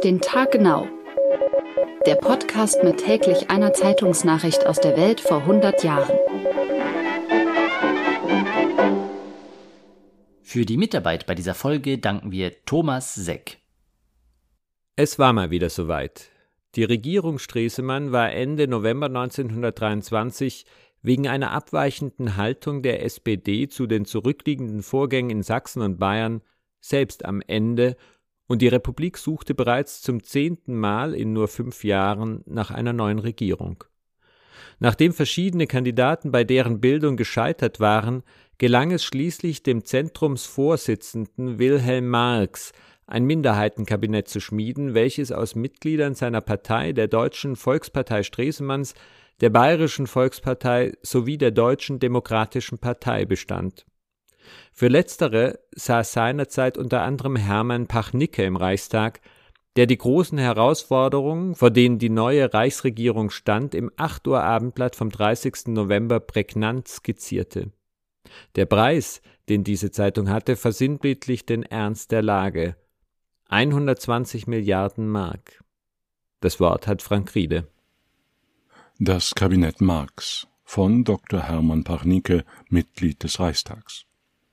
Auf den Tag genau. Der Podcast mit täglich einer Zeitungsnachricht aus der Welt vor 100 Jahren. Für die Mitarbeit bei dieser Folge danken wir Thomas Seck. Es war mal wieder soweit. Die Regierung Stresemann war Ende November 1923 wegen einer abweichenden Haltung der SPD zu den zurückliegenden Vorgängen in Sachsen und Bayern selbst am Ende und die Republik suchte bereits zum 10. Mal in nur 5 Jahren nach einer neuen Regierung. Nachdem verschiedene Kandidaten bei deren Bildung gescheitert waren, gelang es schließlich dem Zentrumsvorsitzenden Wilhelm Marx, ein Minderheitenkabinett zu schmieden, welches aus Mitgliedern seiner Partei, der Deutschen Volkspartei Stresemanns, der Bayerischen Volkspartei sowie der Deutschen Demokratischen Partei bestand. Für letztere saß seinerzeit unter anderem Hermann Pachnicke im Reichstag, der die großen Herausforderungen, vor denen die neue Reichsregierung stand, im 8 Uhr Abendblatt vom 30. November prägnant skizzierte. Der Preis, den diese Zeitung hatte, versinnbildlicht den Ernst der Lage. 120 Milliarden Mark. Das Wort hat Frank Riede. Das Kabinett Marx von Dr. Hermann Pachnicke, Mitglied des Reichstags.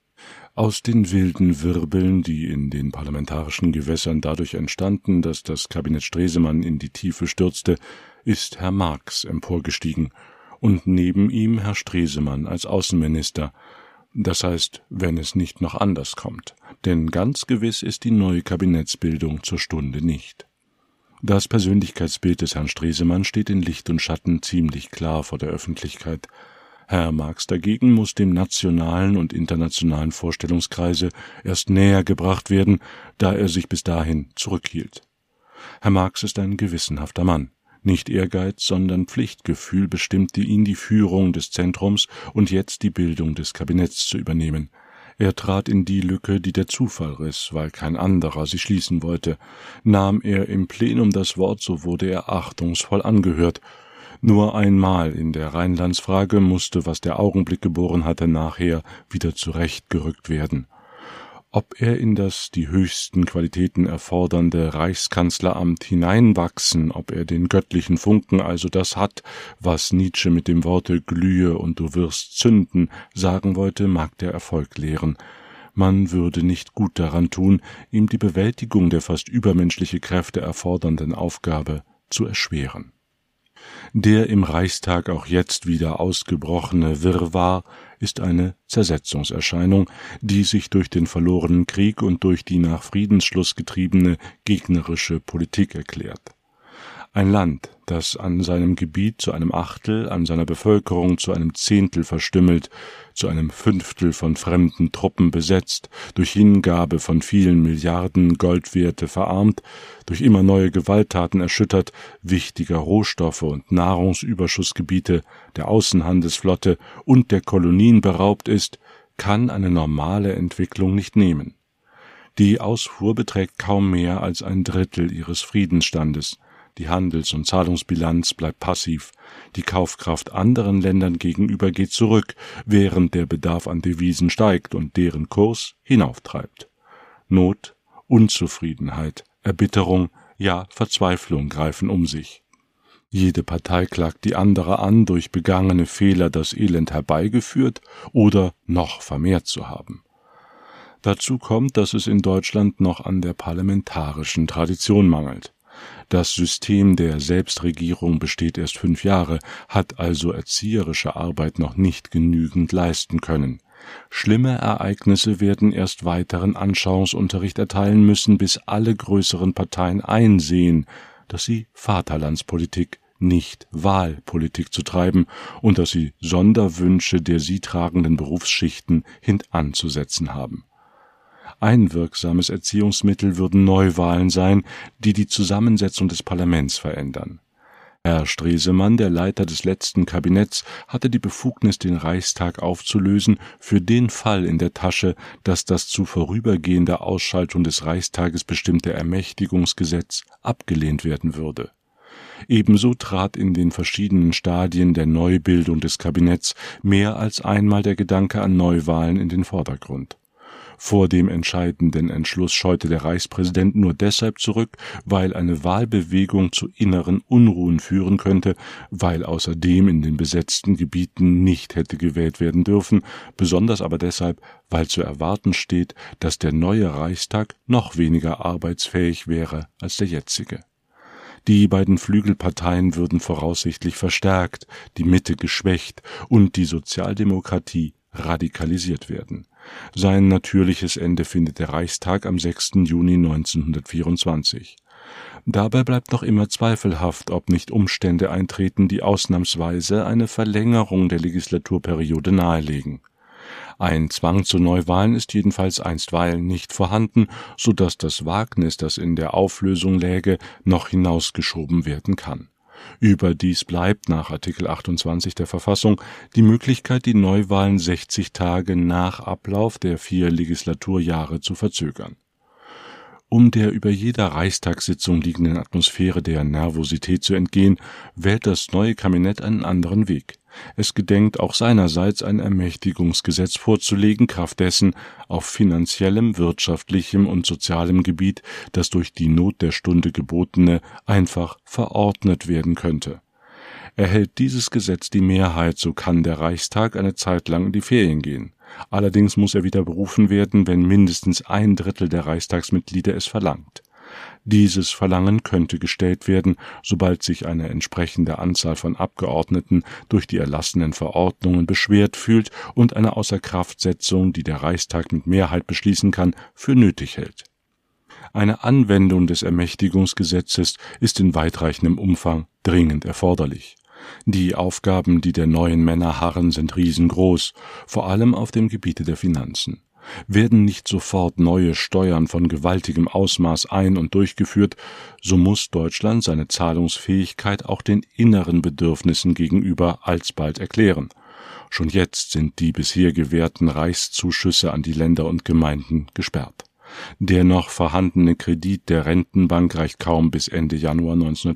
Aus den wilden Wirbeln, die in den parlamentarischen Gewässern dadurch entstanden, dass das Kabinett Stresemann in die Tiefe stürzte, ist Herr Marx emporgestiegen und neben ihm Herr Stresemann als Außenminister. Das heißt, wenn es nicht noch anders kommt, denn ganz gewiss ist die neue Kabinettsbildung zur Stunde nicht. Das Persönlichkeitsbild des Herrn Stresemann steht in Licht und Schatten ziemlich klar vor der Öffentlichkeit. Herr Marx dagegen muss dem nationalen und internationalen Vorstellungskreise erst näher gebracht werden, da er sich bis dahin zurückhielt. Herr Marx ist ein gewissenhafter Mann. Nicht Ehrgeiz, sondern Pflichtgefühl bestimmte ihn, die Führung des Zentrums und jetzt die Bildung des Kabinetts zu übernehmen. Er trat in die Lücke, die der Zufall riss, weil kein anderer sie schließen wollte. Nahm er im Plenum das Wort, so wurde er achtungsvoll angehört. Nur einmal in der Rheinlandsfrage musste, was der Augenblick geboren hatte, nachher wieder zurechtgerückt werden. Ob er in das die höchsten Qualitäten erfordernde Reichskanzleramt hineinwachsen, ob er den göttlichen Funken, also das hat, was Nietzsche mit dem Worte »glühe und du wirst zünden« sagen wollte, mag der Erfolg lehren. Man würde nicht gut daran tun, ihm die Bewältigung der fast übermenschliche Kräfte erfordernden Aufgabe zu erschweren. Der im Reichstag auch jetzt wieder ausgebrochene Wirrwarr ist eine Zersetzungserscheinung, die sich durch den verlorenen Krieg und durch die nach Friedensschluss getriebene gegnerische Politik erklärt. Ein Land, das an seinem Gebiet zu einem Achtel, an seiner Bevölkerung zu einem Zehntel verstümmelt, zu einem Fünftel von fremden Truppen besetzt, durch Hingabe von vielen Milliarden Goldwerte verarmt, durch immer neue Gewalttaten erschüttert, wichtiger Rohstoffe und Nahrungsüberschussgebiete, der Außenhandelsflotte und der Kolonien beraubt ist, kann eine normale Entwicklung nicht nehmen. Die Ausfuhr beträgt kaum mehr als 1/3 ihres Friedensstandes. Die Handels- und Zahlungsbilanz bleibt passiv. Die Kaufkraft anderen Ländern gegenüber geht zurück, während der Bedarf an Devisen steigt und deren Kurs hinauftreibt. Not, Unzufriedenheit, Erbitterung, ja Verzweiflung greifen um sich. Jede Partei klagt die andere an, durch begangene Fehler das Elend herbeigeführt oder noch vermehrt zu haben. Dazu kommt, dass es in Deutschland noch an der parlamentarischen Tradition mangelt. Das System der Selbstregierung besteht erst 5 Jahre, hat also erzieherische Arbeit noch nicht genügend leisten können. Schlimme Ereignisse werden erst weiteren Anschauungsunterricht erteilen müssen, bis alle größeren Parteien einsehen, dass sie Vaterlandspolitik, nicht Wahlpolitik zu treiben und dass sie Sonderwünsche der sie tragenden Berufsschichten hintanzusetzen haben. Ein wirksames Erziehungsmittel würden Neuwahlen sein, die die Zusammensetzung des Parlaments verändern. Herr Stresemann, der Leiter des letzten Kabinetts, hatte die Befugnis, den Reichstag aufzulösen, für den Fall in der Tasche, dass das zu vorübergehende Ausschaltung des Reichstages bestimmte Ermächtigungsgesetz abgelehnt werden würde. Ebenso trat in den verschiedenen Stadien der Neubildung des Kabinetts mehr als einmal der Gedanke an Neuwahlen in den Vordergrund. Vor dem entscheidenden Entschluss scheute der Reichspräsident nur deshalb zurück, weil eine Wahlbewegung zu inneren Unruhen führen könnte, weil außerdem in den besetzten Gebieten nicht hätte gewählt werden dürfen, besonders aber deshalb, weil zu erwarten steht, dass der neue Reichstag noch weniger arbeitsfähig wäre als der jetzige. Die beiden Flügelparteien würden voraussichtlich verstärkt, die Mitte geschwächt und die Sozialdemokratie radikalisiert werden. Sein natürliches Ende findet der Reichstag am 6. Juni 1924. Dabei bleibt noch immer zweifelhaft, ob nicht Umstände eintreten, die ausnahmsweise eine Verlängerung der Legislaturperiode nahelegen. Ein Zwang zu Neuwahlen ist jedenfalls einstweilen nicht vorhanden, so dass das Wagnis, das in der Auflösung läge, noch hinausgeschoben werden kann. Überdies bleibt nach Artikel 28 der Verfassung die Möglichkeit, die Neuwahlen 60 Tage nach Ablauf der 4 Legislaturjahre zu verzögern. Um der über jeder Reichstagssitzung liegenden Atmosphäre der Nervosität zu entgehen, wählt das neue Kabinett einen anderen Weg. Es gedenkt auch seinerseits ein Ermächtigungsgesetz vorzulegen, kraft dessen auf finanziellem, wirtschaftlichem und sozialem Gebiet das durch die Not der Stunde gebotene einfach verordnet werden könnte. Erhält dieses Gesetz die Mehrheit, so kann der Reichstag eine Zeit lang in die Ferien gehen. Allerdings muss er wieder berufen werden, wenn mindestens 1/3 der Reichstagsmitglieder es verlangt. Dieses Verlangen könnte gestellt werden, sobald sich eine entsprechende Anzahl von Abgeordneten durch die erlassenen Verordnungen beschwert fühlt und eine Außerkraftsetzung, die der Reichstag mit Mehrheit beschließen kann, für nötig hält. Eine Anwendung des Ermächtigungsgesetzes ist in weitreichendem Umfang dringend erforderlich. Die Aufgaben, die der neuen Männer harren, sind riesengroß, vor allem auf dem Gebiete der Finanzen. Werden nicht sofort neue Steuern von gewaltigem Ausmaß ein- und durchgeführt, so muss Deutschland seine Zahlungsfähigkeit auch den inneren Bedürfnissen gegenüber alsbald erklären. Schon jetzt sind die bisher gewährten Reichszuschüsse an die Länder und Gemeinden gesperrt. Der noch vorhandene Kredit der Rentenbank reicht kaum bis Ende Januar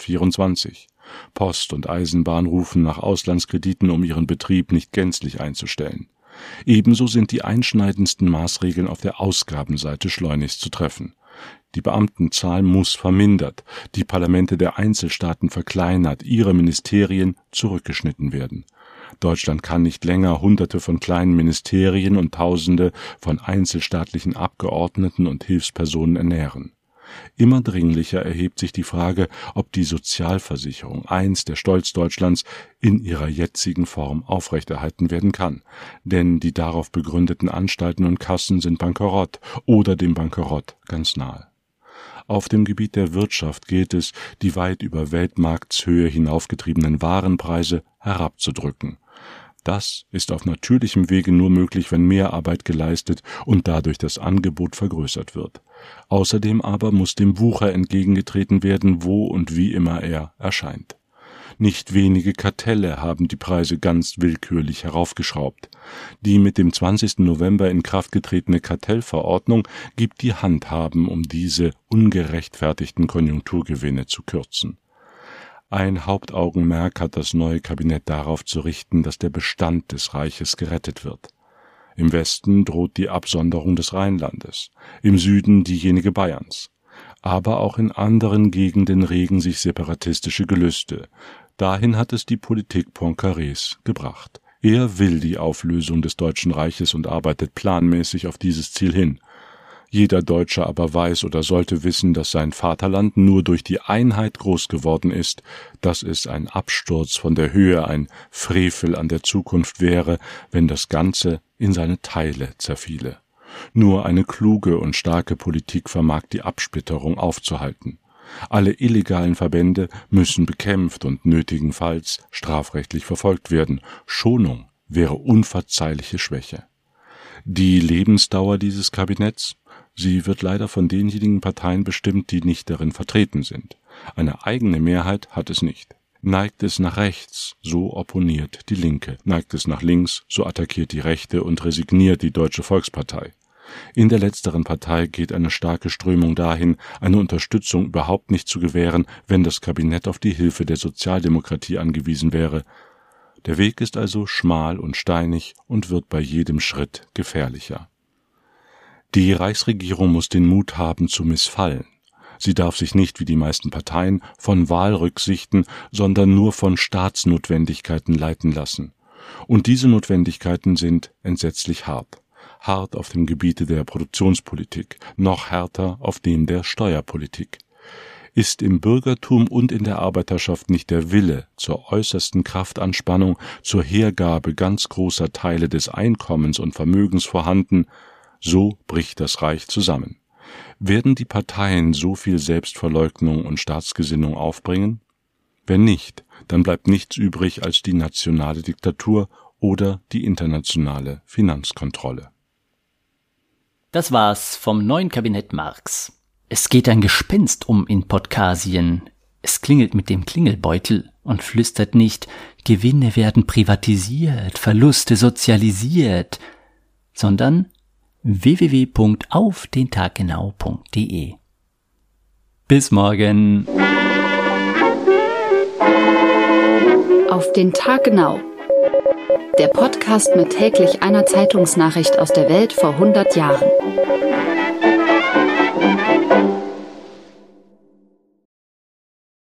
1924. Post und Eisenbahn rufen nach Auslandskrediten, um ihren Betrieb nicht gänzlich einzustellen. Ebenso sind die einschneidendsten Maßregeln auf der Ausgabenseite schleunigst zu treffen. Die Beamtenzahl muss vermindert, die Parlamente der Einzelstaaten verkleinert, ihre Ministerien zurückgeschnitten werden. Deutschland kann nicht länger Hunderte von kleinen Ministerien und Tausende von einzelstaatlichen Abgeordneten und Hilfspersonen ernähren. Immer dringlicher erhebt sich die Frage, ob die Sozialversicherung, einst der Stolz Deutschlands, in ihrer jetzigen Form aufrechterhalten werden kann. Denn die darauf begründeten Anstalten und Kassen sind bankerott oder dem Bankerott ganz nahe. Auf dem Gebiet der Wirtschaft gilt es, die weit über Weltmarktshöhe hinaufgetriebenen Warenpreise herabzudrücken. Das ist auf natürlichem Wege nur möglich, wenn mehr Arbeit geleistet und dadurch das Angebot vergrößert wird. Außerdem aber muss dem Wucher entgegengetreten werden, wo und wie immer er erscheint. Nicht wenige Kartelle haben die Preise ganz willkürlich heraufgeschraubt. Die mit dem 20. November in Kraft getretene Kartellverordnung gibt die Handhaben, um diese ungerechtfertigten Konjunkturgewinne zu kürzen. Ein Hauptaugenmerk hat das neue Kabinett darauf zu richten, dass der Bestand des Reiches gerettet wird. Im Westen droht die Absonderung des Rheinlandes, im Süden diejenige Bayerns. Aber auch in anderen Gegenden regen sich separatistische Gelüste. Dahin hat es die Politik Poincarés gebracht. Er will die Auflösung des Deutschen Reiches und arbeitet planmäßig auf dieses Ziel hin. Jeder Deutsche aber weiß oder sollte wissen, dass sein Vaterland nur durch die Einheit groß geworden ist, dass es ein Absturz von der Höhe, ein Frevel an der Zukunft wäre, wenn das Ganze in seine Teile zerfiele. Nur eine kluge und starke Politik vermag die Absplitterung aufzuhalten. Alle illegalen Verbände müssen bekämpft und nötigenfalls strafrechtlich verfolgt werden. Schonung wäre unverzeihliche Schwäche. Die Lebensdauer dieses Kabinetts? Sie wird leider von denjenigen Parteien bestimmt, die nicht darin vertreten sind. Eine eigene Mehrheit hat es nicht. Neigt es nach rechts, so opponiert die Linke. Neigt es nach links, so attackiert die Rechte und resigniert die Deutsche Volkspartei. In der letzteren Partei geht eine starke Strömung dahin, eine Unterstützung überhaupt nicht zu gewähren, wenn das Kabinett auf die Hilfe der Sozialdemokratie angewiesen wäre. Der Weg ist also schmal und steinig und wird bei jedem Schritt gefährlicher. Die Reichsregierung muss den Mut haben zu missfallen. Sie darf sich nicht wie die meisten Parteien von Wahlrücksichten, sondern nur von Staatsnotwendigkeiten leiten lassen. Und diese Notwendigkeiten sind entsetzlich hart. Hart auf dem Gebiete der Produktionspolitik, noch härter auf dem der Steuerpolitik. Ist im Bürgertum und in der Arbeiterschaft nicht der Wille zur äußersten Kraftanspannung, zur Hergabe ganz großer Teile des Einkommens und Vermögens vorhanden, so bricht das Reich zusammen. Werden die Parteien so viel Selbstverleugnung und Staatsgesinnung aufbringen? Wenn nicht, dann bleibt nichts übrig als die nationale Diktatur oder die internationale Finanzkontrolle. Das war's vom neuen Kabinett Marx. Es geht ein Gespenst in Podkasien. Es klingelt mit dem Klingelbeutel und flüstert nicht, Gewinne werden privatisiert, Verluste sozialisiert, sondern www.aufdentaggenau.de. Bis morgen. Auf den Tag genau. Der Podcast mit täglich einer Zeitungsnachricht aus der Welt vor 100 Jahren.